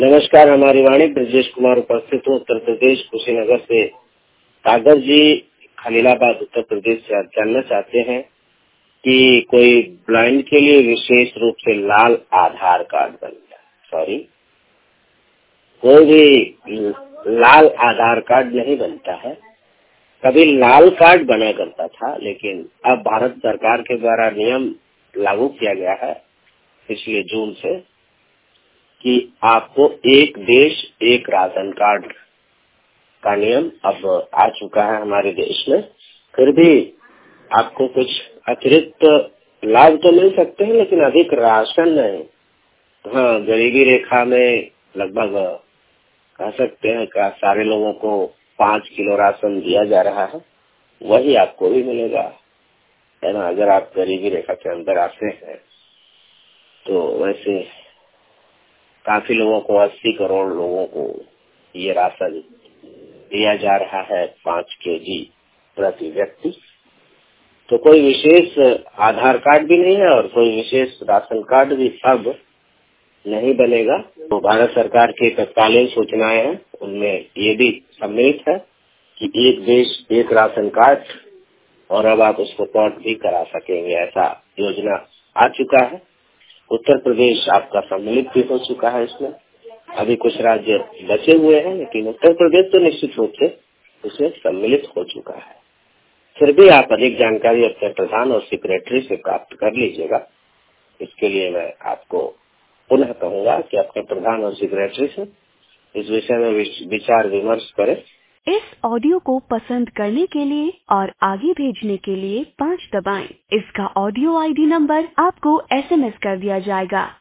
नमस्कार, हमारी वाणी ब्रजेश कुमार उपस्थित हूँ उत्तर प्रदेश कुशीनगर से। सागर जी खलीलाबाद उत्तर प्रदेश से आप जानना चाहते हैं कि कोई ब्लाइंड के लिए विशेष रूप से लाल आधार कार्ड बन गया। सॉरी, कोई भी लाल आधार कार्ड नहीं बनता है। कभी लाल कार्ड बना करता था, लेकिन अब भारत सरकार के द्वारा नियम लागू किया गया है पिछले जून से कि आपको एक देश एक राशन कार्ड का नियम अब आ चुका है हमारे देश में। फिर भी आपको कुछ अतिरिक्त लाभ तो मिल सकते हैं, लेकिन अधिक राशन नहीं। हाँ, गरीबी रेखा में लगभग कह सकते हैं कि सारे लोगों को 5 किलो राशन दिया जा रहा है, वही आपको भी मिलेगा, है ना। अगर आप गरीबी रेखा के अंदर आते हैं तो वैसे काफी लोगों को 80 करोड़ लोगों को ये राशन दिया जा रहा है 5 केजी प्रति व्यक्ति। तो कोई विशेष आधार कार्ड भी नहीं है और कोई विशेष राशन कार्ड भी अब नहीं बनेगा। तो भारत सरकार की तत्कालीन सूचनाएं हैं, उनमें ये भी सम्मिलित है कि एक देश एक राशन कार्ड, और अब आप उसको पोर्ट भी करा सकेंगे, ऐसा योजना आ चुका है। उत्तर प्रदेश आपका सम्मिलित भी हो चुका है इसमें। अभी कुछ राज्य बचे हुए हैं, लेकिन उत्तर प्रदेश तो निश्चित रूप से इसमें सम्मिलित हो चुका है। फिर भी आप अधिक जानकारी अपने प्रधान और सेक्रेटरी से प्राप्त कर लीजिएगा। इसके लिए मैं आपको पुनः कहूंगा कि अपने प्रधान और सेक्रेटरी से इस विषय में विचार विमर्श करें। इस ऑडियो को पसंद करने के लिए और आगे भेजने के लिए 5 दबाएं। इसका ऑडियो आईडी नंबर आपको SMS कर दिया जाएगा।